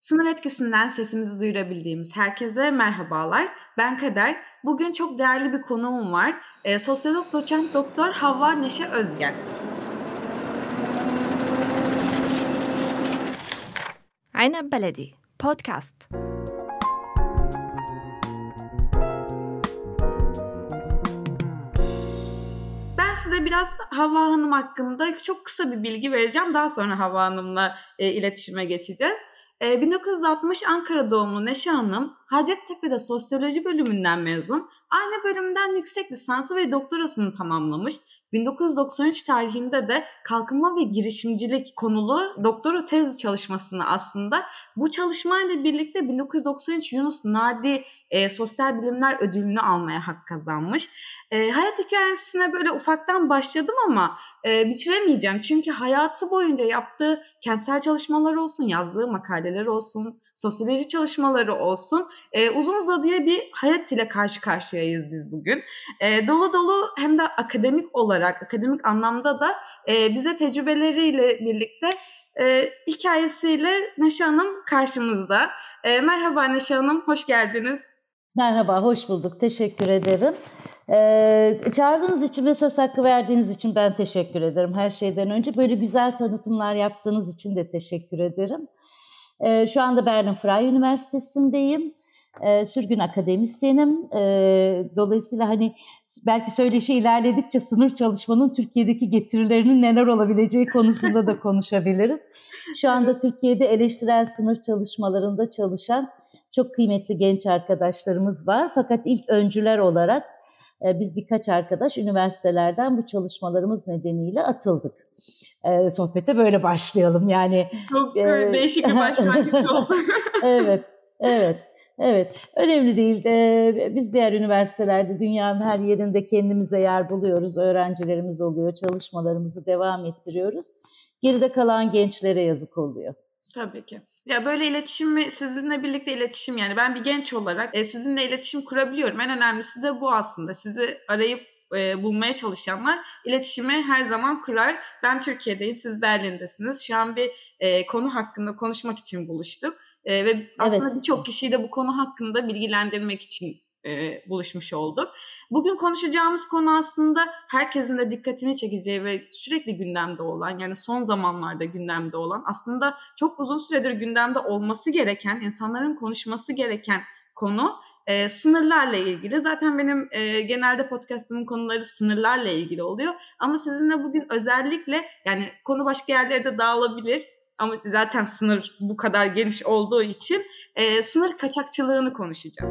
Sınır etkisinden sesimizi duyurabildiğimiz herkese merhabalar. Ben Kader. Bugün çok değerli bir konuğum var. Sosyolog doçent doktor Havva Neşe Özgen. عنب بلدي بودكاست. Ben size biraz Havva Hanım hakkında çok kısa bir bilgi vereceğim. Daha sonra Havva Hanım'la iletişime geçeceğiz. 1960 Ankara doğumlu Neşe Hanım, Hacettepe'de sosyoloji bölümünden mezun. Aynı bölümden yüksek lisansı ve doktorasını tamamlamış. 1993 tarihinde de kalkınma ve girişimcilik konulu doktora tez çalışmasını aslında bu çalışmayla birlikte 1993 Yunus Nadi Sosyal Bilimler Ödülünü almaya hak kazanmış. Hayat hikayesine böyle ufaktan başladım ama bitiremeyeceğim. Çünkü hayatı boyunca yaptığı kentsel çalışmalar olsun, yazdığı makaleler olsun, sosyoloji çalışmaları olsun uzun uzadıya bir hayat ile karşı karşıyayız biz bugün. Dolu dolu hem de akademik olarak, akademik anlamda da bize tecrübeleriyle birlikte hikayesiyle Neşe Hanım karşımızda. Merhaba Neşe Hanım, hoş geldiniz. Merhaba, hoş bulduk. Teşekkür ederim. Çağırdığınız için ve söz hakkı verdiğiniz için ben teşekkür ederim. Her şeyden önce böyle güzel tanıtımlar yaptığınız için de teşekkür ederim. Şu anda Berlin-Freie Üniversitesi'ndeyim. Sürgün akademisyenim. Dolayısıyla hani belki söyleşi ilerledikçe sınır çalışmanın Türkiye'deki getirilerinin neler olabileceği konusunda da konuşabiliriz. Şu anda Türkiye'de eleştirel sınır çalışmalarında çalışan çok kıymetli genç arkadaşlarımız var. Fakat ilk öncüler olarak biz birkaç arkadaş üniversitelerden bu çalışmalarımız nedeniyle atıldık. Sohbete böyle başlayalım. Yani çok değişik bir başlangıç oldu. Evet. Önemli değil. Biz diğer üniversitelerde dünyanın her yerinde kendimize yer buluyoruz. Öğrencilerimiz oluyor. Çalışmalarımızı devam ettiriyoruz. Geride kalan gençlere yazık oluyor. Tabii ki. Ya böyle iletişimi, sizinle birlikte iletişim, yani ben bir genç olarak sizinle iletişim kurabiliyorum. En önemlisi de bu aslında. Sizi arayıp bulmaya çalışanlar iletişimi her zaman kurar. Ben Türkiye'deyim, siz Berlin'desiniz. Şu an bir konu hakkında konuşmak için buluştuk. Ve aslında birçok kişiyi de bu konu hakkında bilgilendirmek için buluşmuş olduk. Bugün konuşacağımız konu aslında herkesin de dikkatini çekeceği ve sürekli gündemde olan, yani son zamanlarda gündemde olan, aslında çok uzun süredir gündemde olması gereken, insanların konuşması gereken konu sınırlarla ilgili. Zaten benim genelde podcastımın konuları sınırlarla ilgili oluyor. Ama sizinle bugün özellikle, yani konu başka yerlere de dağılabilir ama zaten sınır bu kadar geniş olduğu için sınır kaçakçılığını konuşacağız.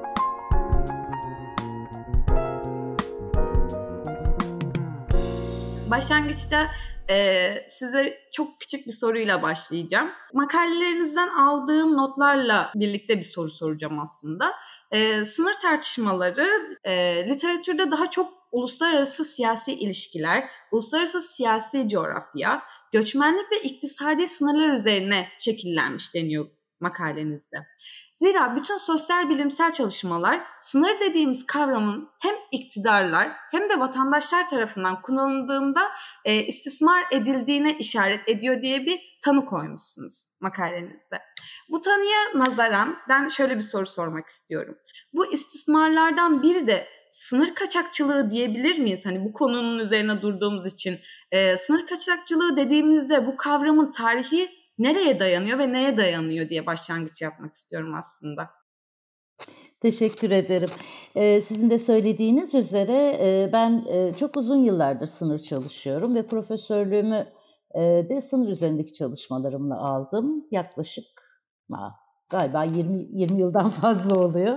Başlangıçta size çok küçük bir soruyla başlayacağım. Makalelerinizden aldığım notlarla birlikte bir soru soracağım aslında. Sınır tartışmaları literatürde daha çok uluslararası siyasi ilişkiler, uluslararası siyasi coğrafya, göçmenlik ve iktisadi sınırlar üzerine şekillenmiş deniyor makalenizde. Zira bütün sosyal bilimsel çalışmalar sınır dediğimiz kavramın hem iktidarlar hem de vatandaşlar tarafından kullanıldığında istismar edildiğine işaret ediyor diye bir tanı koymuşsunuz makalenizde. Bu tanıya nazaran ben şöyle bir soru sormak istiyorum. Bu istismarlardan biri de sınır kaçakçılığı diyebilir miyiz? Hani bu konunun üzerine durduğumuz için sınır kaçakçılığı dediğimizde bu kavramın tarihi nereye dayanıyor ve neye dayanıyor diye başlangıç yapmak istiyorum aslında. Teşekkür ederim. Sizin de söylediğiniz üzere ben çok uzun yıllardır sınır çalışıyorum ve profesörlüğümü de sınır üzerindeki çalışmalarımla aldım. Yaklaşık galiba 20 yıldan fazla oluyor.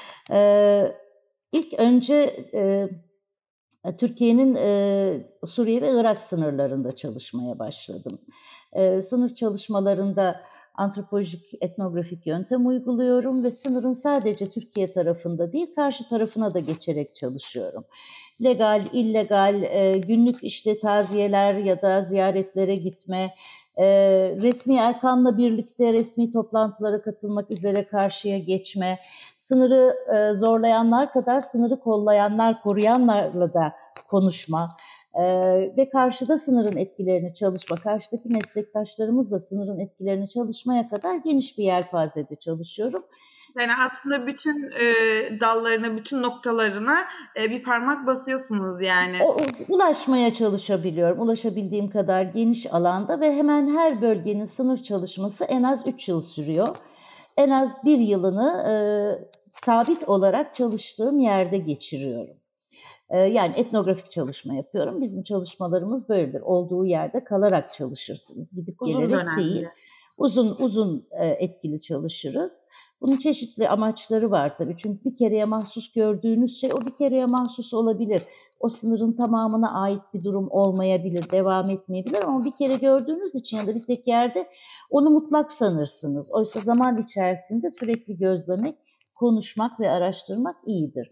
İlk önce Türkiye'nin Suriye ve Irak sınırlarında çalışmaya başladım. Sınır çalışmalarında antropolojik, etnografik yöntem uyguluyorum ve sınırın sadece Türkiye tarafında değil, karşı tarafına da geçerek çalışıyorum. Legal, illegal, günlük işte taziyeler ya da ziyaretlere gitme, resmi erkanla birlikte resmi toplantılara katılmak üzere karşıya geçme, sınırı zorlayanlar kadar sınırı kollayanlar, koruyanlarla da konuşma, Ve karşıda sınırın etkilerini karşıdaki meslektaşlarımızla sınırın etkilerini çalışmaya kadar geniş bir yelpazede çalışıyorum. Yani aslında bütün dallarına, bütün noktalarına bir parmak basıyorsunuz yani. Ulaşmaya çalışabiliyorum. Ulaşabildiğim kadar geniş alanda ve hemen her bölgenin sınır çalışması en az 3 yıl sürüyor. En az 1 yılını sabit olarak çalıştığım yerde geçiriyorum. Yani etnografik çalışma yapıyorum. Bizim çalışmalarımız böyledir. Olduğu yerde kalarak çalışırsınız. Gidip Uzun gelerek dönemli. değil. Uzun etkili çalışırız. Bunun çeşitli amaçları var tabii. Çünkü bir kereye mahsus gördüğünüz şey o bir kereye mahsus olabilir. O sınırın tamamına ait bir durum olmayabilir, devam etmeyebilir ama bir kere gördüğünüz için ya da bir tek yerde onu mutlak sanırsınız. Oysa zaman içerisinde sürekli gözlemek, konuşmak ve araştırmak iyidir.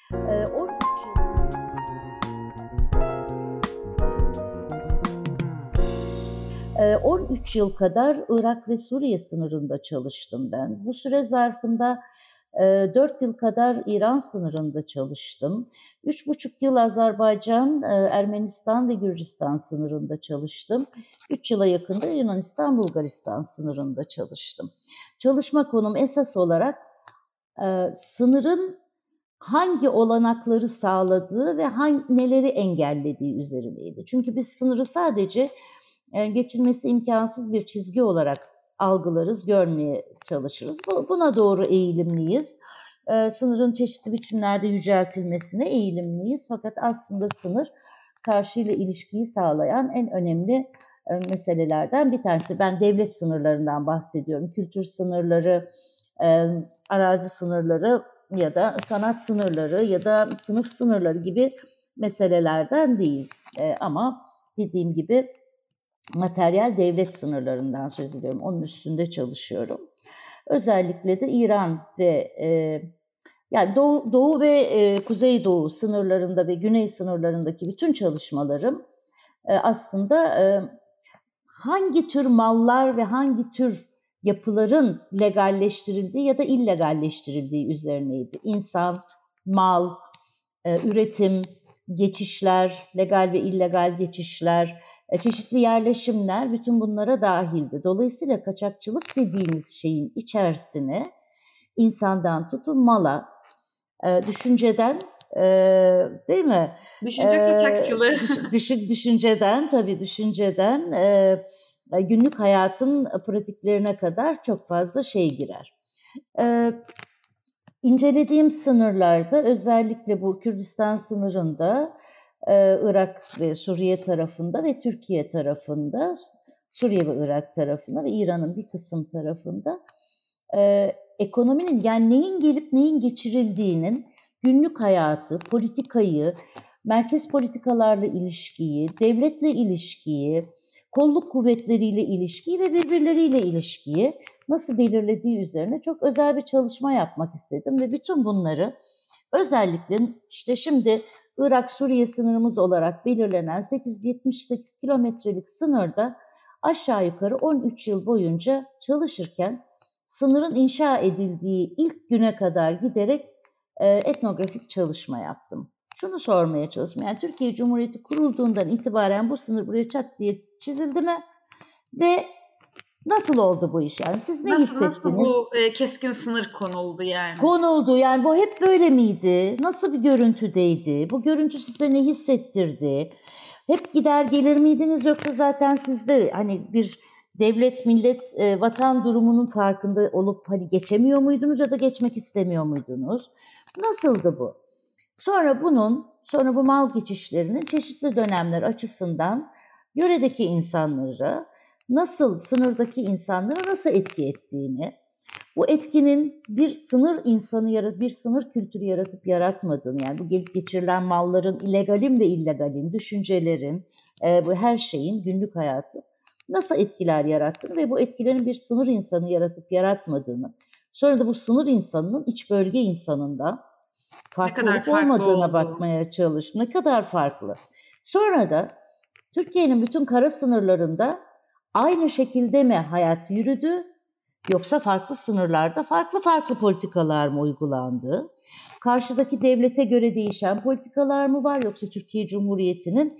13 yıl kadar Irak ve Suriye sınırında çalıştım ben. Bu süre zarfında 4 yıl kadar İran sınırında çalıştım. 3,5 yıl Azerbaycan, Ermenistan ve Gürcistan sınırında çalıştım. 3 yıla yakında Yunanistan-Bulgaristan sınırında çalıştım. Çalışma konum esas olarak sınırın hangi olanakları sağladığı ve neleri engellediği üzerineydi. Çünkü biz sınırı sadece geçilmesi imkansız bir çizgi olarak algılarız, görmeye çalışırız. Buna doğru eğilimliyiz. Sınırın çeşitli biçimlerde yüceltilmesine eğilimliyiz. Fakat aslında sınır karşıyla ilişkiyi sağlayan en önemli meselelerden bir tanesi. Ben devlet sınırlarından bahsediyorum. Kültür sınırları, arazi sınırları ya da sanat sınırları ya da sınıf sınırları gibi meselelerden değil. Ama dediğim gibi materyal devlet sınırlarından söz ediyorum. Onun üstünde çalışıyorum. Özellikle de İran ve yani Doğu ve Kuzeydoğu sınırlarında ve Güney sınırlarındaki bütün çalışmalarım aslında hangi tür mallar ve hangi tür yapıların legalleştirildiği ya da illegalleştirildiği üzerineydi. İnsan, mal, üretim, geçişler, legal ve illegal geçişler, çeşitli yerleşimler bütün bunlara dahildi. Dolayısıyla kaçakçılık dediğimiz şeyin içerisine insandan tutun mala, düşünceden, değil mi? Düşünce kaçakçılığı. Düşünceden günlük hayatın pratiklerine kadar çok fazla şey girer. İncelediğim sınırlarda özellikle bu Kürdistan sınırında, Irak ve Suriye tarafında ve Türkiye tarafında, Suriye ve Irak tarafında ve İran'ın bir kısım tarafında ekonominin yani neyin gelip neyin geçirildiğinin günlük hayatı, politikayı, merkez politikalarla ilişkiyi, devletle ilişkiyi, kolluk kuvvetleriyle ilişkiyi ve birbirleriyle ilişkiyi nasıl belirlediği üzerine çok özel bir çalışma yapmak istedim ve bütün bunları özellikle işte şimdi Irak-Suriye sınırımız olarak belirlenen 878 kilometrelik sınırda aşağı yukarı 13 yıl boyunca çalışırken sınırın inşa edildiği ilk güne kadar giderek etnografik çalışma yaptım. Şunu sormaya çalıştım. Yani Türkiye Cumhuriyeti kurulduğundan itibaren bu sınır buraya çat diye çizildi mi? Ve nasıl oldu bu iş yani? Siz ne hissettiniz? Nasıl bu keskin sınır konuldu yani? Konuldu yani bu hep böyle miydi? Nasıl bir görüntüdeydi? Bu görüntü size ne hissettirdi? Hep gider gelir miydiniz yoksa zaten sizde hani bir devlet, millet, vatan durumunun farkında olup hani geçemiyor muydunuz ya da geçmek istemiyor muydunuz? Nasıldı bu? Sonra bu mal geçişlerinin çeşitli dönemler açısından yöredeki insanlara nasıl, sınırdaki insanlara nasıl etki ettiğini, bu etkinin bir sınır insanı bir sınır kültürü yaratıp yaratmadığını, yani bu gelip geçirilen malların, illegalin ve illegalin, düşüncelerin, bu her şeyin günlük hayatı nasıl etkiler yarattığını ve bu etkilerin bir sınır insanı yaratıp yaratmadığını, sonra da bu sınır insanının iç bölge insanından farklı olup olmadığına bakmaya çalıştım. Ne kadar farklı. Sonra da Türkiye'nin bütün kara sınırlarında aynı şekilde mi hayat yürüdü yoksa farklı sınırlarda farklı politikalar mı uygulandı? Karşıdaki devlete göre değişen politikalar mı var yoksa Türkiye Cumhuriyeti'nin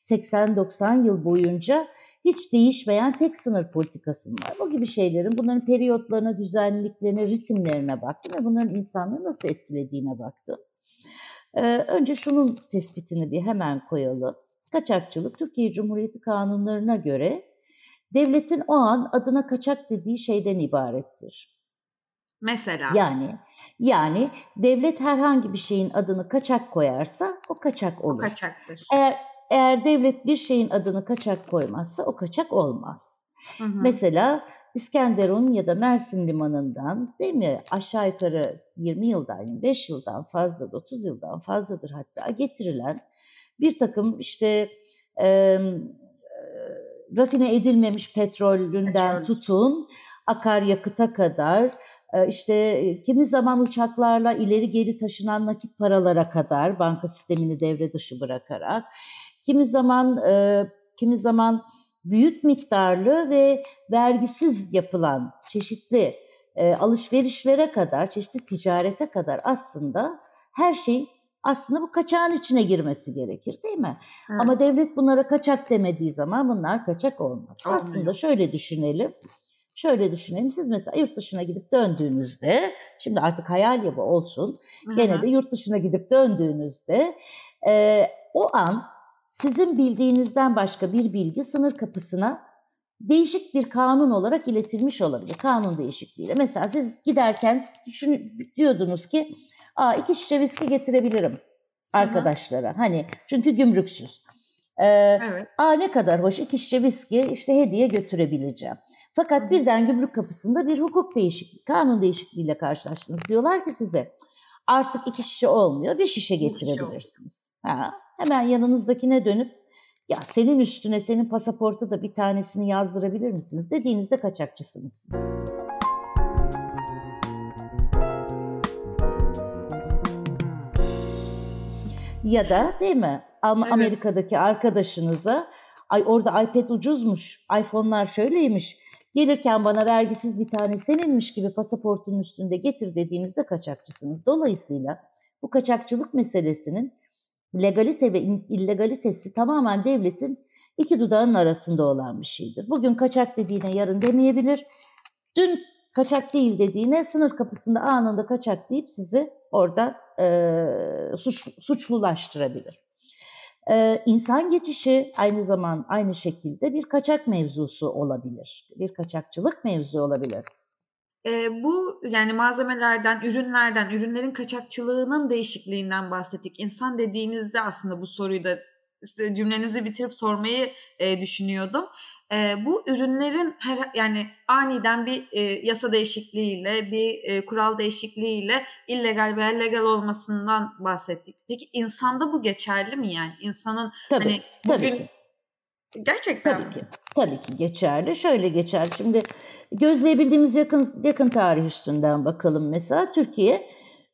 80-90 yıl boyunca hiç değişmeyen tek sınır politikası var. Bu gibi şeylerin, bunların periyotlarına, düzenliliklerine, ritimlerine baktım ve bunların insanları nasıl etkilediğine baktım. Önce şunun tespitini bir hemen koyalım. Kaçakçılık, Türkiye Cumhuriyeti kanunlarına göre devletin o an adına kaçak dediği şeyden ibarettir. Mesela? Yani devlet herhangi bir şeyin adını kaçak koyarsa o kaçak olur. O kaçaktır. Eğer devlet bir şeyin adını kaçak koymazsa o kaçak olmaz. Hı. Mesela İskenderun ya da Mersin limanından, değil mi, aşağı yukarı 20 yıldan, 25 yıldan fazladır, 30 yıldan fazladır hatta getirilen bir takım işte rafine edilmemiş petrolünden tutun akaryakıta kadar, işte kimi zaman uçaklarla ileri geri taşınan nakit paralara kadar, banka sistemini devre dışı bırakarak, kimi zaman büyük miktarlı ve vergisiz yapılan çeşitli alışverişlere kadar, çeşitli ticarete kadar aslında her şey aslında bu kaçağın içine girmesi gerekir, değil mi? Evet. Ama devlet bunlara kaçak demediği zaman bunlar kaçak olmaz. Olmuyor. Aslında şöyle düşünelim. Siz mesela yurt dışına gidip döndüğünüzde, şimdi artık hayal ya bu olsun, gene de yurt dışına gidip döndüğünüzde o an sizin bildiğinizden başka bir bilgi sınır kapısına değişik bir kanun olarak iletilmiş olabilir. Kanun değişikliğiyle. Mesela siz giderken diyordunuz ki 2 şişe viski getirebilirim arkadaşlara. Hani çünkü gümrüksüz. Evet. Ne kadar hoş, 2 şişe viski işte hediye götürebileceğim. Fakat birden gümrük kapısında bir hukuk değişikliği, kanun değişikliğiyle karşılaştınız. Diyorlar ki size artık 2 şişe olmuyor, 5 şişe getirebilirsiniz. Hemen yanınızdakine dönüp ya senin üstüne senin pasaporta da bir tanesini yazdırabilir misiniz dediğinizde kaçakçısınız siz. Ya da değil mi? Evet. Amerika'daki arkadaşınıza orada iPad ucuzmuş, iPhone'lar şöyleymiş, gelirken bana vergisiz bir tane seninmiş gibi pasaportunun üstünde getir dediğinizde kaçakçısınız. Dolayısıyla bu kaçakçılık meselesinin legalite ve illegalitesi tamamen devletin iki dudağının arasında olan bir şeydir. Bugün kaçak dediğine yarın demeyebilir. Dün kaçak değil dediğine sınır kapısında anında kaçak deyip sizi orada suçlulaştırabilir. İnsan geçişi aynı şekilde bir kaçak mevzusu olabilir. Bir kaçakçılık mevzu olabilir. Bu yani malzemelerden, ürünlerin kaçakçılığının değişikliğinden bahsettik. İnsan dediğinizde aslında bu soruyu da cümlenizi bitirip sormayı düşünüyordum. Bu ürünlerin yani aniden bir yasa değişikliğiyle, bir kural değişikliğiyle illegal veya legal olmasından bahsettik. Peki insanda bu geçerli mi yani? İnsanın tabii ki. Gerçekten Tabii ki geçerli. Şöyle geçerli. Şimdi gözleyebildiğimiz yakın tarih üstünden bakalım mesela. Türkiye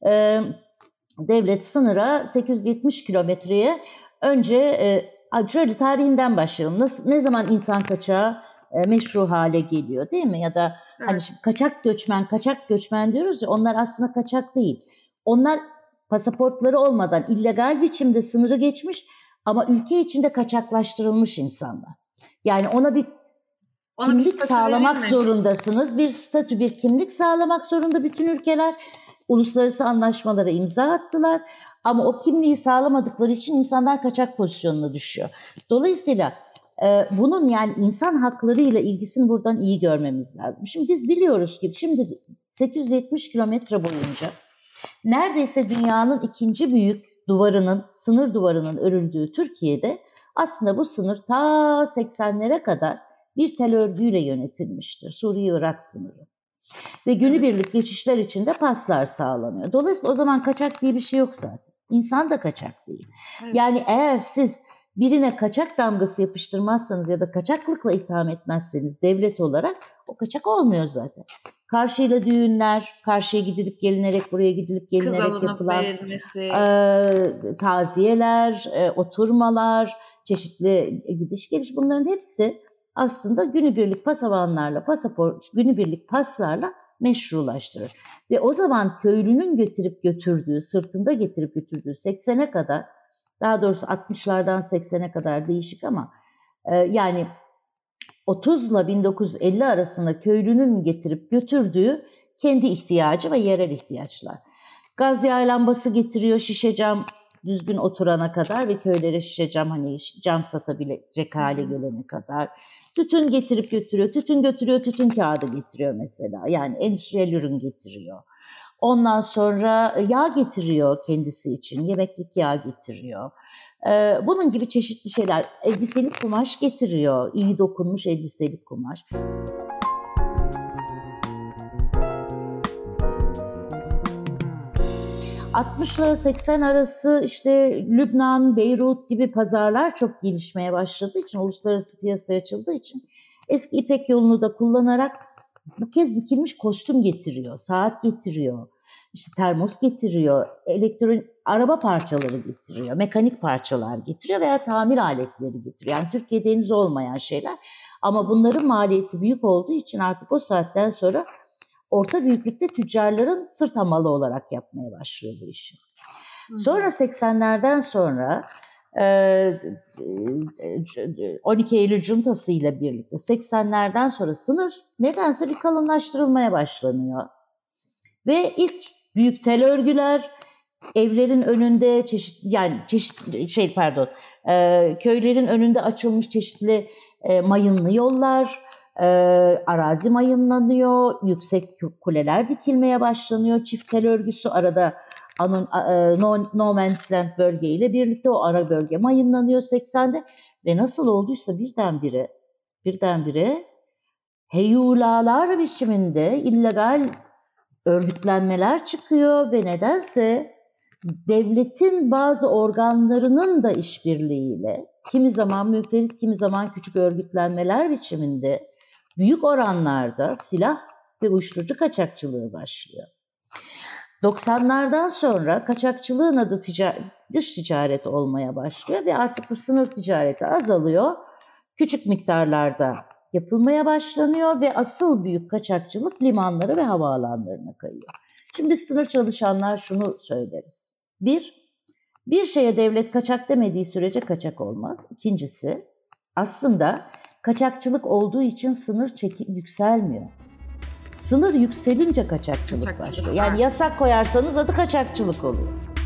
devlet sınıra 870 kilometreye önce şöyle tarihinden başlayalım. Ne zaman insan kaçağı meşru hale geliyor, değil mi? Ya da evet. Hani şimdi kaçak göçmen diyoruz ya, onlar aslında kaçak değil. Onlar pasaportları olmadan illegal biçimde sınırı geçmiş ama ülke içinde kaçaklaştırılmış insanlar. Yani ona bir kimlik sağlamak zorundasınız. Bir statü, bir kimlik sağlamak zorunda bütün ülkeler. Uluslararası anlaşmalara imza attılar. Ama o kimliği sağlamadıkları için insanlar kaçak pozisyonuna düşüyor. Dolayısıyla bunun yani insan haklarıyla ilgisini buradan iyi görmemiz lazım. Şimdi biz biliyoruz ki şimdi 870 kilometre boyunca neredeyse dünyanın ikinci büyük sınır duvarının örüldüğü Türkiye'de aslında bu sınır ta 80'lere kadar bir tel örgüyle yönetilmiştir. Suriye-Irak sınırı. Ve günübirlik geçişler için de paslar sağlanıyor. Dolayısıyla o zaman kaçak diye bir şey yok zaten. İnsan da kaçak değil. Evet. Yani eğer siz birine kaçak damgası yapıştırmazsanız ya da kaçaklıkla itham etmezseniz devlet olarak o kaçak olmuyor zaten. Karşıyla düğünler, karşıya gidilip gelinerek, buraya gidilip gelinerek yapılan taziyeler, oturmalar, çeşitli gidiş geliş, bunların hepsi aslında günübirlik günübirlik paslarla meşrulaştırır. Ve o zaman köylünün sırtında getirip götürdüğü 80'e kadar Daha doğrusu 60'lardan 80'e kadar değişik ama yani 30 ile 1950 arasında köylünün getirip götürdüğü kendi ihtiyacı ve yerel ihtiyaçlar. Gaz yağı lambası getiriyor, şişe cam düzgün oturana kadar ve köylere şişe cam, hani cam satabilecek hale gelene kadar. Tütün getirip götürüyor, tütün kağıdı getiriyor mesela. Yani endüstriyel ürün getiriyor. Ondan sonra yağ getiriyor kendisi için, yemeklik yağ getiriyor. Bunun gibi çeşitli şeyler, elbiselik kumaş getiriyor, iyi dokunmuş elbiselik kumaş. ...60'lı 80 arası işte Lübnan, Beyrut gibi pazarlar çok gelişmeye başladığı için, uluslararası piyasaya açıldığı için eski İpek yolunu da kullanarak bu kez dikilmiş kostüm getiriyor, saat getiriyor, işte termos getiriyor, elektronik araba parçaları getiriyor, mekanik parçalar getiriyor veya tamir aletleri getiriyor. Yani Türkiye'de henüz olmayan şeyler ama bunların maliyeti büyük olduğu için artık o saatten sonra orta büyüklükte tüccarların sırt hamalı olarak yapmaya başlıyor bu işi. Sonra 80'lerden sonra 12 Eylül Cuntası ile birlikte 80'lerden sonra sınır nedense bir kalınlaştırılmaya başlanıyor. Ve ilk büyük tel örgüler, evlerin önünde köylerin önünde açılmış çeşitli mayınlı yollar, arazi mayınlanıyor, yüksek kuleler dikilmeye başlanıyor. Çift tel örgüsü arada No Man's Land bölgeyle birlikte o ara bölge mayınlanıyor 80'de ve nasıl olduysa birdenbire heyulalar biçiminde illegal örgütlenmeler çıkıyor ve nedense devletin bazı organlarının da işbirliğiyle kimi zaman müferit, kimi zaman küçük örgütlenmeler biçiminde büyük oranlarda silah ve uyuşturucu kaçakçılığı başlıyor. 90'lardan sonra kaçakçılığın adı dış ticaret olmaya başlıyor ve artık bu sınır ticareti azalıyor. Küçük miktarlarda yapılmaya başlanıyor ve asıl büyük kaçakçılık limanları ve havaalanlarına kayıyor. Şimdi biz sınır çalışanlar şunu söyleriz. Bir şeye devlet kaçak demediği sürece kaçak olmaz. İkincisi, aslında kaçakçılık olduğu için sınır yükselmiyor. Sınır yükselince kaçakçılık başlıyor. Yani yasak koyarsanız adı kaçakçılık oluyor.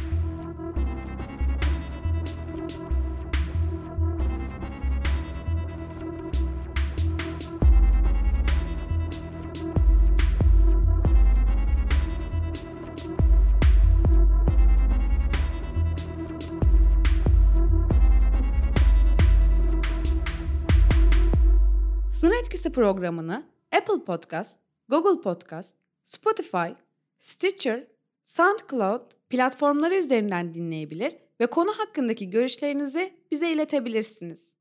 Sınır Etkisi programını Apple Podcast, Google Podcast, Spotify, Stitcher, SoundCloud platformları üzerinden dinleyebilir ve konu hakkındaki görüşlerinizi bize iletebilirsiniz.